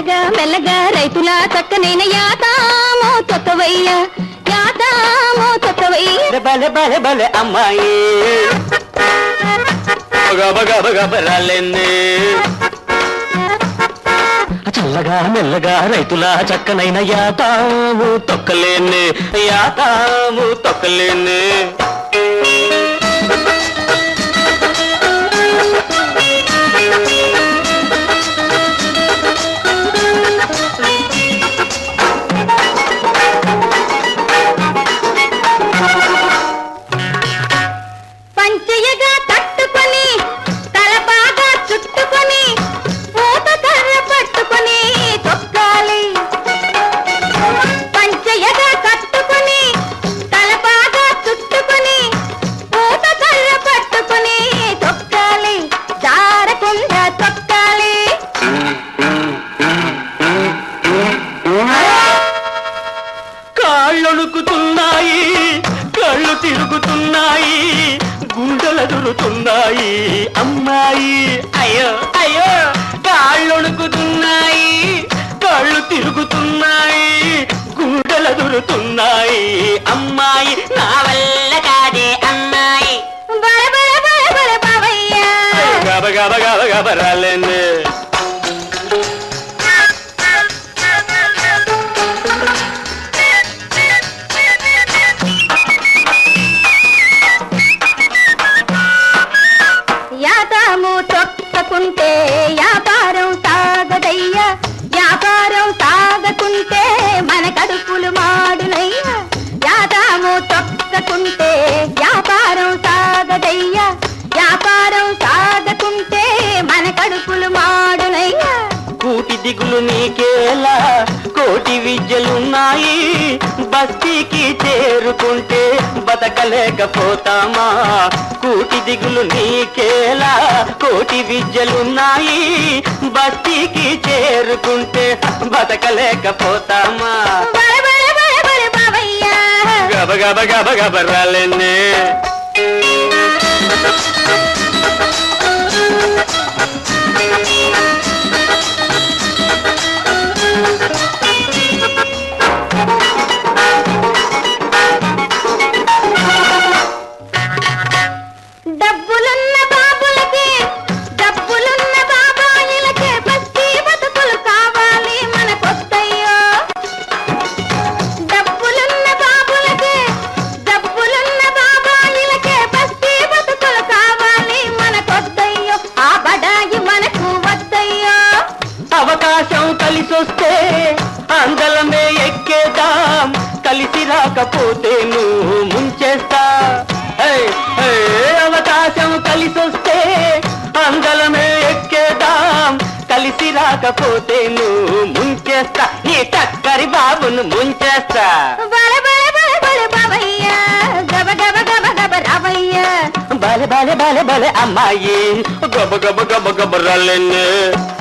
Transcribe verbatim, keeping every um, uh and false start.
మెల్లగా మెల్లగా రైతుల చక్కనైన యాతామో తొక్కవయ్య యాతామో తొక్కవయ్య బలె బలె బలె అమ్మాయి గబ గబ గబరాలెన్నే చల్లగా మెల్లగా రైతుల చక్కనైన యాతాము తొక్కలేనే యాతాము తొక్కలేనే పంచయగా తట్టుకొని తలపాగా చుట్టుకొని పూత కర్ర పట్టుకొని తొక్కాలి పంచయగా కట్టుకొని తలపాగా చుట్టుకొని పూత కర్ర పట్టుకొని తొక్కాలి జారకుండా తొక్కాలి కాళ్ళొణుకుతున్నాయి కళ్ళు తిరుగుతున్నాయి గుండెలు దురుతున్నాయి అమ్మాయి అయ్యో అయ్యో కాళ్ళొణుకుతున్నాయి కళ్ళు తిరుగుతున్నాయి గుండెలు దురుతున్నాయి అమ్మాయి నా వల్ల కాదే అమ్మాయి బల బల బల బల బావయ్య గబ గబ గబ గబరాలెన్నే యాతాము తొక్కకుంటే వ్యాపారం సాగదయ్యా వ్యాపారం సాగకుంటే మన కడుపులు మాడునయ్యా యాతాము తొక్కకుంటే వ్యాపారం సాగదయ్యా వ్యాపారం సాగకుంటే మన కడుపులు మాడునయ్యా కూటి దిగులు నీకేలా కోటి విద్యలున్నాయి బస్తీకి చేరుకుంటే బతకలేకపోతామా కూటి దిగులు నీకేలా కోటి విద్యలున్నాయి బస్తీకి చేరుకుంటే బతకలేకపోతామా బల బల బల బల బావయ్య గబ గబ గబ గబరాలెన్నే డబ్బులున్న బాబులకి డబ్బులున్న బాబాయిలకే బస్తీ బతుకులు కావాలి మనకొద్దయ్యో డబ్బులున్న బాబులకి డబ్బులున్న బాబాయిలకే బస్తీ బతుకులు కావాలి మనకొద్దయ్యో ఆ బడాయి మనకు వద్దయ్యో అవకాశం కలిసొస్తే అందలమే ఎక్కేదాం కలిసి రాకపోతే నువ్వు ముంచేస్తా అవకాశం కలిసొస్తే అందలమే ఎక్కేదాం కలిసి రాకపోతే నువ్వు ముంచేస్తా నీ టక్కరి బాబును ముంచేస్తా బల బల బల బల బావయ్య గబ గబ గబ గబ రావయ్య బలె బలె బలె బలె అమ్మాయి గబ గబ గబ గబ రాలెన్నే